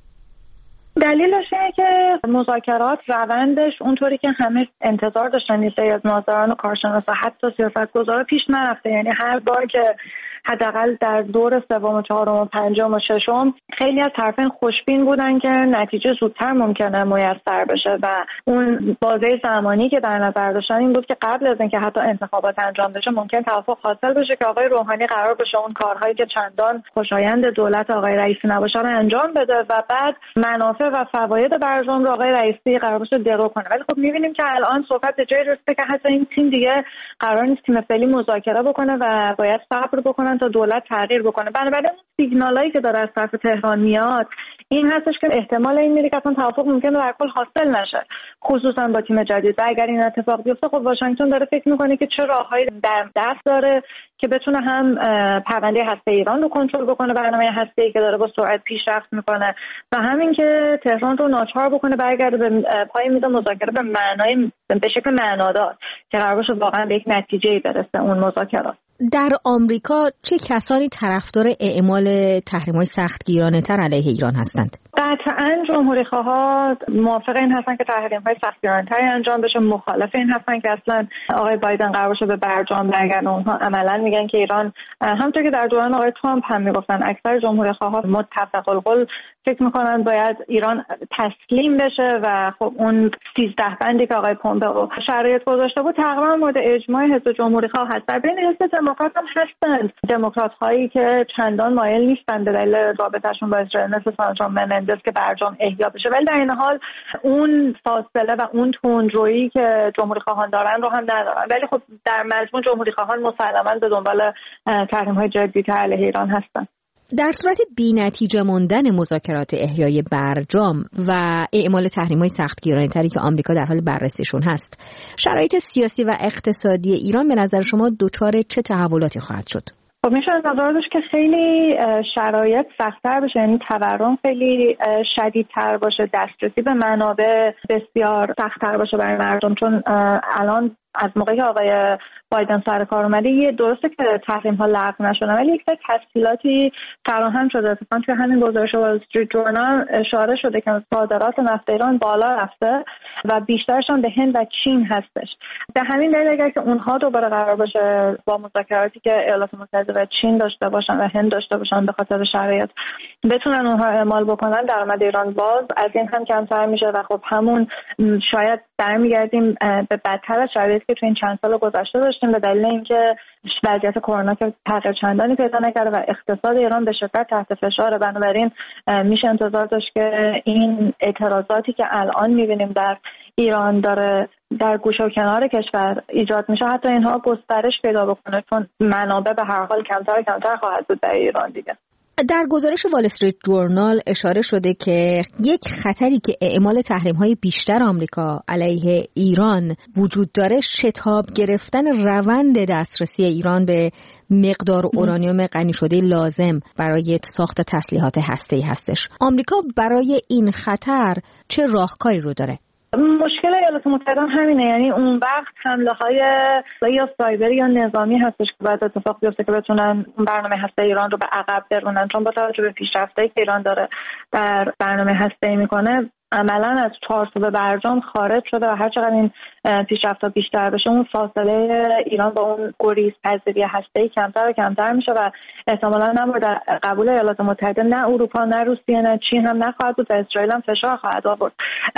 دلیلش اینه که مذاکرات روندش اونطوری که همه انتظار داشتن یه سری از ناظران و کارشناسا حتی سیاستگزارا پیش نرفته. یعنی هر بار که حداقل در دور سوم و چهارم و پنجم و ششم خیلی از طرفین خوشبین بودن که نتیجه زودتر ممکنه میسر بشه و اون بازه زمانی که در نظر داشتن این بود که قبل از اینکه حتی انتخابات انجام بشه ممکن توافق حاصل بشه که آقای روحانی قرار بشه اون کارهایی که چندان خوشایند دولت آقای رئیسی نباشه رو انجام بده و بعد منافع و فواید برجام رو آقای رئیسی قرار باشه درو کنه. ولی خب می‌بینیم که الان صحبت به جای رسیده که حتی این تیم دیگه قرار نیست تیم فعلی مذاکره بکنه و باید صبر بکنن تا دولت تغییر بکنه. بنابراین سیگنالایی که داره از طرف تهران میاد این هستش که احتمال این میره که اصلا توافق ممکنه در کل حاصل نشه، خصوصا با تیم جدید. و اگر این اتفاق بیفته خب واشنگتن داره فکر میکنه که چه راههایی در دست داره که بتونه هم پرونده هسته ایران رو کنترل بکنه، برنامه هسته‌ای که داره با سرعت پیشرفت میکنه، و همین که تهران رو ناچار بکنه برگرده به پای میز مذاکره به معنای به شکل معنادار که قرار باشه واقعا به یک نتیجه‌ای برسه اون مذاکرات. در آمریکا چه کسانی طرفدار اعمال تحریم‌های سختگیرانه‌تر علیه ایران هستند؟ قطعاً جمهوری‌خواها موافق این هستن که تحریم‌های سختگیرانه‌تری انجام بشه، مخالف این هستن که اصلا آقای بایدن قرار باشه به برجام برگردن. اونها عملاً میگن که ایران، همونطور که در دوران آقای ترامپ هم میگفتن، اکثر جمهوری‌خواها متفق القول فکر میکنن باید ایران تسلیم بشه و خب اون سیزده بندی که آقای پومپئو شرایط گذاشته بود تقریبا مورد اجماع حزب جمهوری‌خواه هست. در بین حزب دموکرات هم هستند دموکرات‌هایی که چندان مایل نیستن به دلیل رابطه‌شون با اسرائیل مثل سانچا منندز که برجام احیا بشه، ولی در این حال اون فاصله و اون تندرویی که جمهوری‌خواهان دارن رو هم ندارن. ولی خب در مجموع جمهوری‌خواهان مسلماً به دنبال تحریم‌های جدی‌تر علیه ایران هستن. در صورت بی‌نتیجه ماندن مذاکرات احیای برجام و اعمال تحریم‌های سختگیرانه‌تری که آمریکا در حال بررسیشون هست، شرایط سیاسی و اقتصادی ایران به نظر شما دچار چه تحولاتی خواهد شد؟ خب میشه نظر داشت که خیلی شرایط سخت‌تر بشه، یعنی تورم خیلی شدیدتر باشه، دسترسی به منابع بسیار سخت‌تر باشه برای مردم، چون الان از موقعی که آقای بایدن سر کار اومده یه درسته که تحریم ها لغو نشدن ولی یک سری تسهیلاتی فراهم شده. اتفاقاً توی همین گزارش وال استریت جورنال اشاره شده که صادرات نفت ایران بالا رفته و بیشترش هم به هند و چین هستش. به همین دلیل اگر که اونها دوباره قرار باشه با مذاکراتی که ایالات متحده و چین داشته باشن و هند داشته باشن به خاطر شرایط بتونن اونها اعمال بکنن، درآمد ایران باز از این هم کمتر میشه و خب همون شاید برمیگردیم به بدتر از شرایطی که تو این چند سال گذشته داشتیم به دلیل اینکه وضعیت کرونا که تغییر چندانی پیدا نکرده و اقتصاد ایران به شدت تحت فشاره. بنابراین میشه انتظار داشت که این اعتراضاتی که الان میبینیم در ایران داره در گوشه و کنار کشور ایجاد میشه حتی اینها گسترش پیدا بکنه، چون منابع به هر حال کمتر و کمتر خواهد بود در ایران دیگه. در گزارش وال استریت جورنال اشاره شده که یک خطری که اعمال تحریم‌های بیشتر آمریکا علیه ایران وجود داره شتاب گرفتن روند دسترسی ایران به مقدار اورانیوم غنی شده لازم برای ساخت تسلیحات هسته‌ای هستش. آمریکا برای این خطر چه راهکاری رو داره؟ مشکل ایالات متحده همینه، یعنی اون وقت حمله های یا سایبری یا نظامی هستش که باید اتفاق بیفته که بتونن برنامه هسته ایران رو به عقب برونن، چون با توجه به پیشرفتایی که ایران داره در برنامه هسته‌ای میکنه عملا از چارچوب برجام خارج شده و هر چقدر این پیشرفت‌ها بیشتر بشه اون فاصله ایران با اون گریزپذیری هسته‌ای کمتر و کمتر میشه و احتمالاً نه مورد قبول ایالات متحده، نه اروپا، نه روسیه، نه چین هم نخواهد بود و اسرائیل هم فشار خواهد آورد.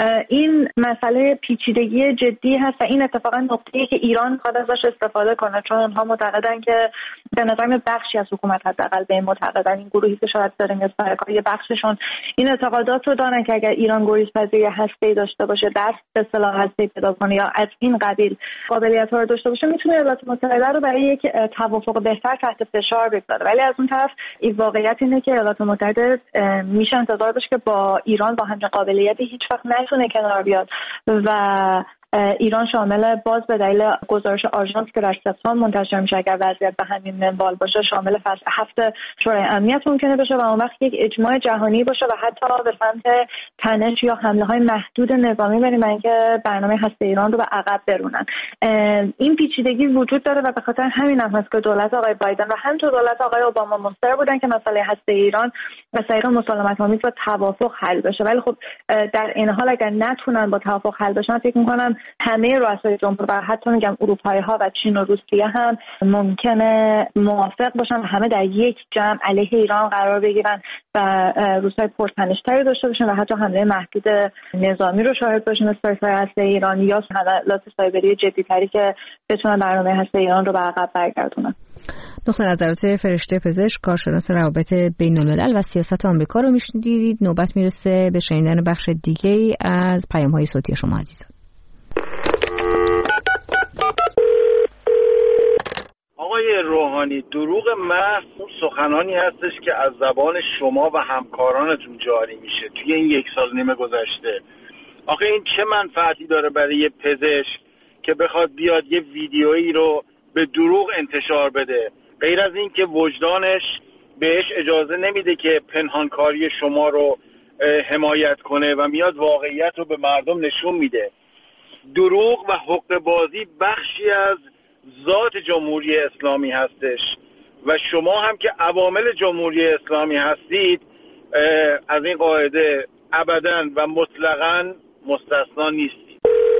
این مسئله پیچیدگی جدی هست و این اتفاقا نقطه‌ای که ایران می‌خواد ازش استفاده کنه، چون اونها معتقدن که به نظر بخشی از حکومت حداقل به این معتقدن، این گروهی که شاید دارن استفاده یه بخششون این اعتقادات رو دارن که اگر ایران گریزپذیری هسته‌ای داشته باشه، دست به سلاح هسته‌ای پیدا کنه یا از این قبیل قابلیت‌ها رو داشته باشه، میتونه ایالات متحده رو برای یک توافق بهتر تحت فشار بگذاره. ولی از اون طرف این واقعیت اینه که ایالات متحده میشه انتظار داشت که با ایران با همچین قابلیتی هیچ وقت نتونه کنار بیاد و ایران شامل باز به دلیل گزارش آژانس که در سپتامبر منتشر میشه اگر وضعیت به همین منوال باشه شامل فصل هفت شورای امنیت ممکنه بشه و اون وقت یک اجماع جهانی باشه و حتی به سمت تنش یا حمله های محدود نظامی بریم برای اینکه برنامه هسته ایران رو به عقب برونن. این پیچیدگی وجود داره و به خاطر همین هم هست که دولت آقای بایدن و همینطور دولت آقای اوباما مصر بودن که مسئله هسته ایران و طریق مسالمت‌آمیز با توافق حل بشه. ولی خب در این حال اگر نتونن با توافق حل بشن فکر می‌کنم همه رؤسای جمهور و حتی میگم اروپایی‌ها و چین و روسیه هم ممکنه موافق باشن و همه در یک جمع علیه ایران قرار بگیرن و روسای پرتنش‌تری داشته باشن و حتی حمله محدود نظامی رو شاهد باشیم از طرف هسته ایران یا حملات سایبری جدی‌تری که بتونن برنامه هسته ایران رو به عقب برگردونن. نقطه نظرات فرشته پزشک، کارشناس روابط بین‌الملل و سیاست آمریکا رو میشنیدید. نوبت میرسه به شنیدن بخش دیگه از پیام‌های صوتی شما عزیزان. آقای روحانی، دروغ محض اون سخنانی هستش که از زبان شما و همکارانتون جاری میشه توی این یک سال نیمه گذشته. آخه این چه منفعتی داره برای یه پزشک که بخواد بیاد یه ویدیویی رو به دروغ انتشار بده، غیر از این که وجدانش بهش اجازه نمیده که پنهانکاری شما رو حمایت کنه و میاد واقعیت رو به مردم نشون میده. دروغ و حقه بازی بخشی از ذات جمهوری اسلامی هستش و شما هم که عوامل جمهوری اسلامی هستید از این قاعده ابداً و مطلقاً مستثنا نیستید.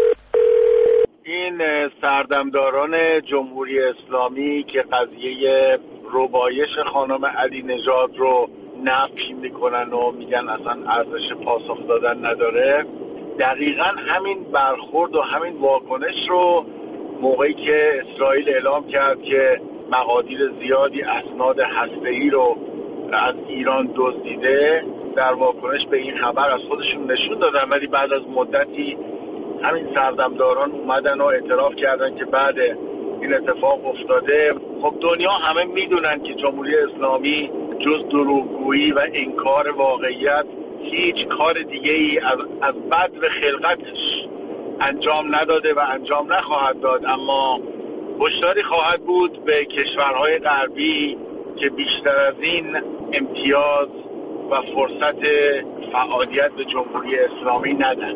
این سردمداران جمهوری اسلامی که قضیه ربایش خانم علی نژاد رو نفی میکنن و میگن اصلا ارزش پاسخ دادن نداره، دقیقاً همین برخورد و همین واکنش رو موقعی که اسرائیل اعلام کرد که مقادیر زیادی اسناد هسته‌ای رو از ایران دزدیده، در واکنش به این خبر از خودشون نشون دادن، ولی بعد از مدتی همین سردمداران اومدن و اعتراف کردن که بعد این اتفاق افتاده. خب دنیا همه میدونن که جمهوری اسلامی جز دروغگویی و انکار واقعیت هیچ کار دیگه ای از, از بدو خلقتش انجام نداده و انجام نخواهد داد، اما هشداری خواهد بود به کشورهای غربی که بیشتر از این امتیاز و فرصت فعالیت به جمهوری اسلامی ندن.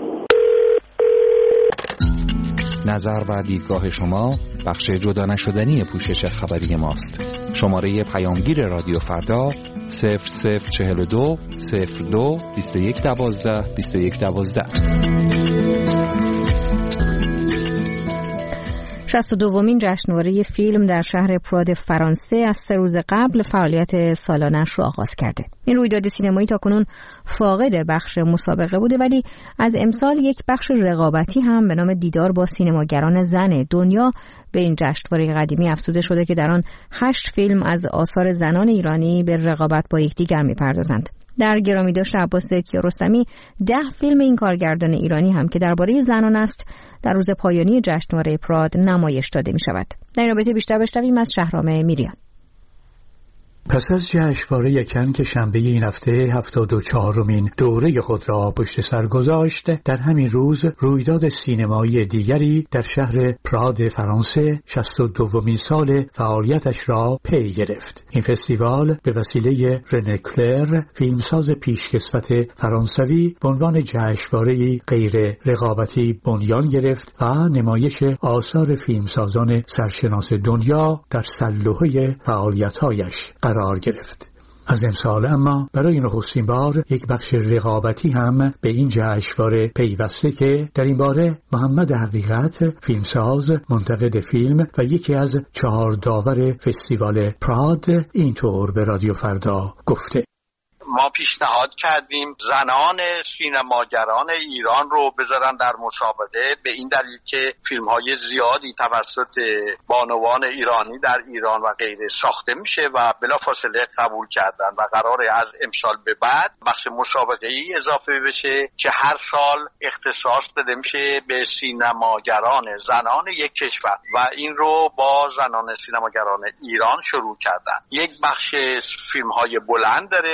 نظر و دیدگاه شما بخش جدا نشدنی پوشش خبری ماست. شماره پیامگیر رادیو فردا صفر صفر چهل و دو صفر دو بیست و یک دوازده بیست و یک دوازده. شصت و دومین جشنواره فیلم در شهر پراد فرانسه از سه روز قبل فعالیت سالانه‌اش را آغاز کرده. این رویداد سینمایی تاکنون فاقد بخش مسابقه بوده، ولی از امسال یک بخش رقابتی هم به نام دیدار با سینماگران زن دنیا به این جشنواره قدیمی افزوده شده که در آن هشت فیلم از آثار زنان ایرانی به رقابت با یکدیگر می‌پردازند. در گرامی داشت عباس کیارستمی ده فیلم این کارگردان ایرانی هم که درباره زنان است در روز پایانی جشنواره پراد نمایش داده می شود. در این رابطه بیشتر بشنویم از شهرام میریان. پس از جشنواره یکن که شنبه این هفته هفتاد و چهارمین دوره خود را پشت سر گذاشت، در همین روز رویداد سینمایی دیگری در شهر پراد فرانسه شصت و دومین سال فعالیتش را پی گرفت. این فستیوال به وسیله رنه کلر، فیلمساز پیشکسوت فرانسوی، به عنوان جشنواره‌ای غیر رقابتی بنیان گرفت و نمایش آثار فیلمسازان سرشناس دنیا در سلوحه فعالیت‌هایش قرار گرفت. از امسال اما برای نخستین بار یک بخش رقابتی هم به این جشنواره پیوسته که در این باره محمد حقیقت، فیلمساز، منتقد فیلم و یکی از چهار داور فستیوال پراد اینطور به رادیو فردا گفته: ما پیشنهاد کردیم زنان سینماگران ایران رو بذارن در مسابقه، به این دلیل که فیلم‌های زیادی توسط بانوان ایرانی در ایران و غیره ساخته میشه و بلافاصله قبول کردن و قراره از امسال به بعد بخش مسابقه‌ای اضافه بشه که هر سال اختصاص داده میشه به سینماگران زنان یک کشور و این رو با زنان سینماگران ایران شروع کردن. یک بخش فیلم‌های بلند داره، یک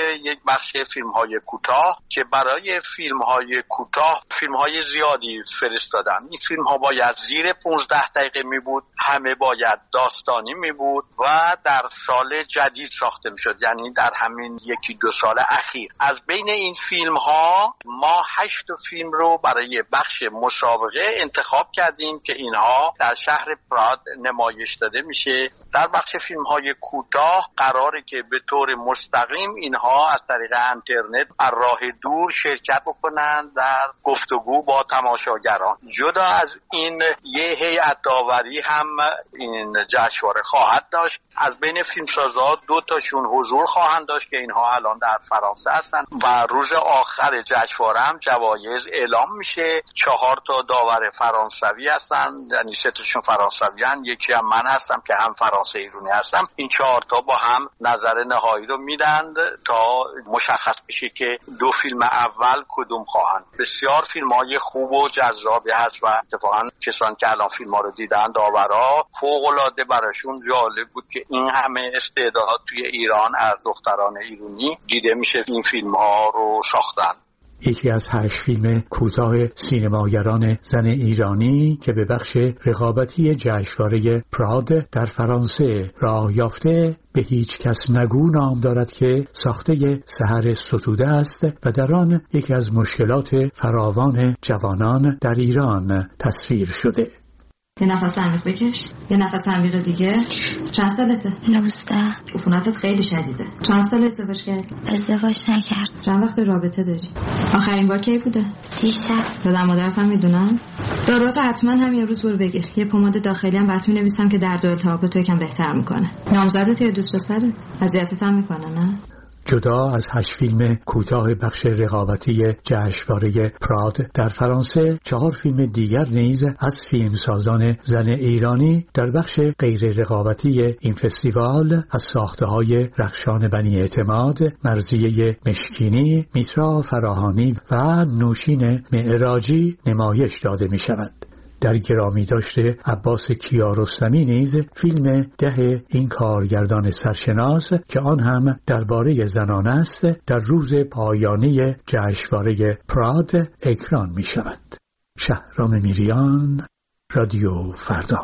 بخش فیلم های کوتاه که برای فیلم های کوتاه فیلم های زیادی فرستادن. این فیلم ها باید زیر پانزده دقیقه می بود، همه باید داستانی می بود و در سال جدید ساخته می شد، یعنی در همین یکی دو سال اخیر. از بین این فیلم ها ما هشت فیلم رو برای بخش مسابقه انتخاب کردیم که اینها در شهر پراد نمایش داده میشه. در بخش فیلم های کوتاه قراره که به طور مستقیم اینها از طریق اینترنت از راه دور شرکت بکنن در گفتگو با تماشاگران. جدا از این یه هیئت داوری هم این جشنواره خواهد داشت. از بین فیلمسازا دو تاشون حضور خواهند داشت که اینها الان در فرانسه هستن و روز آخر جشنواره هم جوایز اعلام میشه. چهار تا داور فرانسوی هستن، یعنی سه تاشون فرانسوی هستن، یکی هم من هستم که هم فرانسه ایرانی هستم. این چهار تا با هم نظر نهایی رو میدن تا مشخص بشه که دو فیلم اول کدوم خواهند. بسیار فیلم های خوب و جذابی هست و اتفاقا کسانی که الان فیلم ها رو دیدن، داورا فوق العاده براشون جالب بود که این همه استعداد توی ایران از دختران ایرانی دیده میشه این فیلم ها رو ساختن. یکی از هشت فیلم کوتاه سینماگران زن ایرانی که به بخش رقابتی جشنواره پراد در فرانسه راه یافته به هیچ کس نگو نام دارد که ساخته سحر ستوده است و در آن یکی از مشکلات فراوان جوانان در ایران تصویر شده. یه نفس عمیق بکش، یه نفس عمیق دیگه. چند سالته؟ نوزده. عفونتت خیلی شدیده. چند سال ازدواج کردی؟ ازدواج نکرد. چند وقت رابطه داری؟ آخرین بار کی بوده؟ دیشب. پدر مادرت هم میدونن؟ داروتو حتما همین روز برو بگیر. یه پماد داخلی هم برات می‌نویسم که درد و التهاب تو یکم بهتر میکنه. نامزدت یا دوست پسرت؟ اذیتت هم میکنه نه؟ جدا از هشت فیلم کوتاه بخش رقابتی جشنواره پراد در فرانسه، چهار فیلم دیگر نیز از فیلمسازان زن ایرانی در بخش غیر رقابتی این فستیوال از ساخته‌های رخشان بنی اعتماد، مرضیه مشکینی، میترا فراهانی و نوشین معراجی نمایش داده می‌شوند. در گرامی داشته عباس کیارستمی نیز فیلم ده این کارگردان سرشناس که آن هم درباره زنان است در روز پایانی جشنواره پراد اکران می شود. شهرام میریان، رادیو فردا.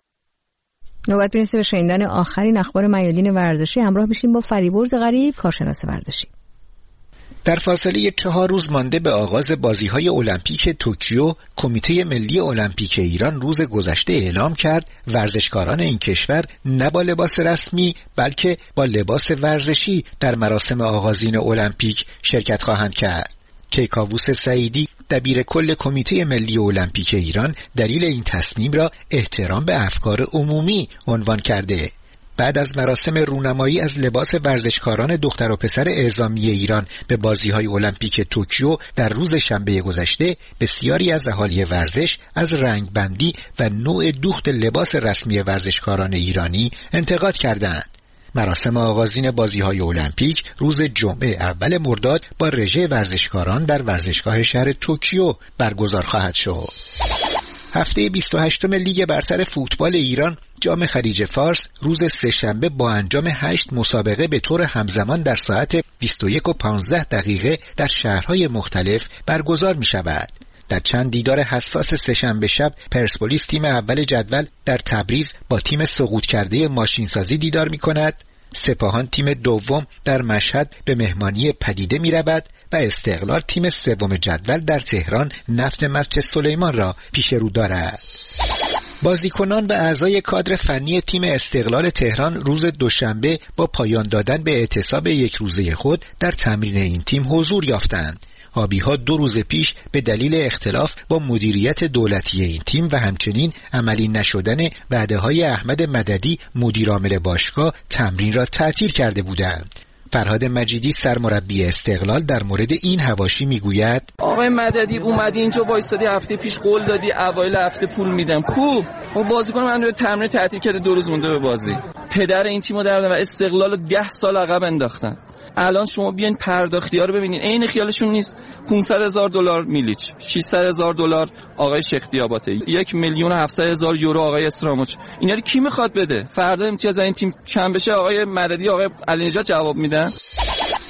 نوبت برسه به شنیدن آخرین اخبار میادین ورزشی. همراه میشیم با فریبرز غریب، کارشناس ورزشی. در فاصله چهار روز مانده به آغاز بازی‌های المپیک توکیو، کمیته ملی المپیک ایران روز گذشته اعلام کرد ورزشکاران این کشور نه با لباس رسمی بلکه با لباس ورزشی در مراسم آغازین المپیک شرکت خواهند کرد. کیکاووس سعیدی دبیر کل کمیته ملی المپیک ایران دلیل این تصمیم را احترام به افکار عمومی عنوان کرده. بعد از مراسم رونمایی از لباس ورزشکاران دختر و پسر اعزامی ایران به بازی‌های المپیک توکیو در روز شنبه گذشته، بسیاری از اهالی ورزش از رنگبندی و نوع دوخت لباس رسمی ورزشکاران ایرانی انتقاد کردند. مراسم آغازین بازی‌های المپیک روز جمعه اول مرداد با رژه ورزشکاران در ورزشگاه شهر توکیو برگزار خواهد شد. هفته بیست و هشتم لیگ برتر فوتبال ایران جام خلیج فارس روز سه‌شنبه با انجام هشت مسابقه به طور همزمان در ساعت بیست و یک و پانزده دقیقه در شهرهای مختلف برگزار می شود. در چند دیدار حساس سه‌شنبه شب پرسپولیس تیم اول جدول در تبریز با تیم سقوط کرده ماشینسازی دیدار می کند. سپاهان تیم دوم در مشهد به مهمانی پدیده می رود و استقلال تیم سوم جدول در تهران نفت مسجد سلیمان را پیش رو دارد. بازیکنان و اعضای کادر فنی تیم استقلال تهران روز دوشنبه با پایان دادن به اعتصاب یک روزه خود در تمرین این تیم حضور یافتند. آبی‌ها دو روز پیش به دلیل اختلاف با مدیریت دولتی این تیم و همچنین عملی نشدن وعده‌های احمد مددی مدیرعامل باشگاه تمرین را تعطیل کرده بودند. فرهاد مجیدی سرمربی استقلال در مورد این حواشی میگوید: آقای مددی اومدی اینجا وایستادی، هفته پیش قول دادی اوایل هفته پول میدم. کو خب بازیکن من رو تمرین تعطیل کرده، دو روز مونده به بازی. پدر این تیمو دردن و استقلال رو ده سال عقب انداختن. الان شما بیاین پرداختی‌ها رو ببینین، عین خیالشون نیست. پانصد هزار دلار میلیچ، ششصد هزار دلار آقای شیخ دیاباته، یک میلیون و هفتصد هزار یورو آقای اسراموچ. اینا رو کی میخواد بده؟ فردا امتیاز این تیم کم بشه آقای مددی آقای علی نژاد جواب میدن؟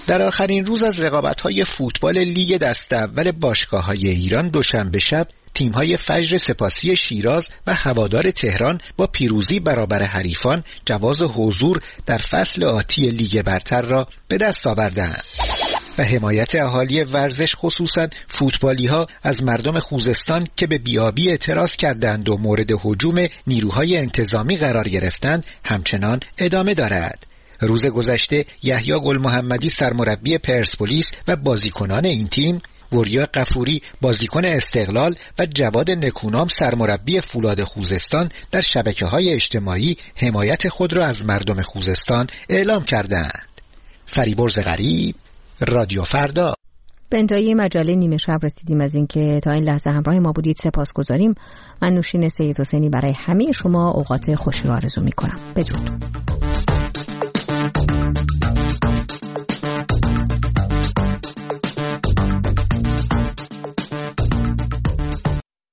در آخرین روز از رقابت‌های فوتبال لیگ دست اول باشگاه‌های ایران دوشنبه شب تیم‌های فجر سپاسی شیراز و هوادار تهران با پیروزی برابر حریفان جواز حضور در فصل آتی لیگ برتر را به دست آوردند. و حمایت اهالی ورزش خصوصا فوتبالی‌ها از مردم خوزستان که به بیابی اعتراض کردند و مورد هجوم نیروهای انتظامی قرار گرفتند همچنان ادامه دارد. روز گذشته یحیی گل محمدی سرمربی پرسپولیس و بازیکنان این تیم، وریا قفوری بازیکن استقلال و جواد نکونام سرمربی فولاد خوزستان در شبکه‌های اجتماعی حمایت خود را از مردم خوزستان اعلام کردند. فریبرز غریب، رادیو فردا. به انتهای مجله نیمه شب رسیدیم. از اینکه تا این لحظه همراه ما بودید سپاسگزاریم. من نوشین سید حسینی برای همه شما اوقات خوشی را آرزو می‌کنم. بدرود.